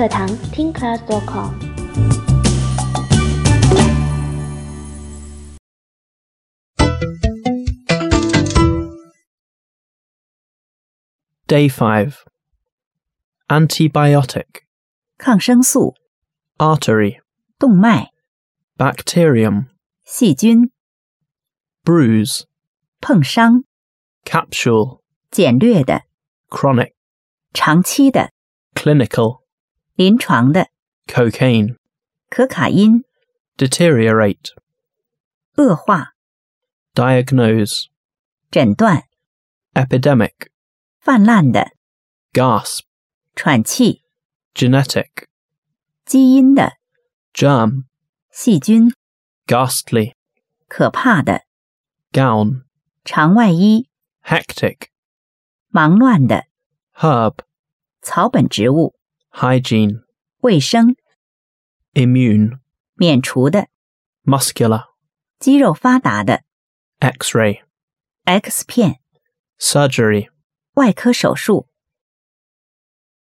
课堂 TeenClass.com。 Day 5. Antibiotic. 抗生素 Artery. 动脉 Bacterium. 细菌 Bruise. 碰伤 Capsule. 简略的 Chronic. 长期的 Clinical. 临床的 Cocaine. 可卡因 Deteriorate. 恶化 Diagnose. 诊断 Epidemic. 泛滥的 Gasp. 喘气 Genetic. 基因的 Germ. 细菌 Ghastly. 可怕的 Gown. 长外衣 Hectic. 忙乱的 Herb. 草本植物 Hygiene. 卫生 Immune. 免除的 Muscular. 肌肉发达的 X-ray. X 片 Surgery. 外科手术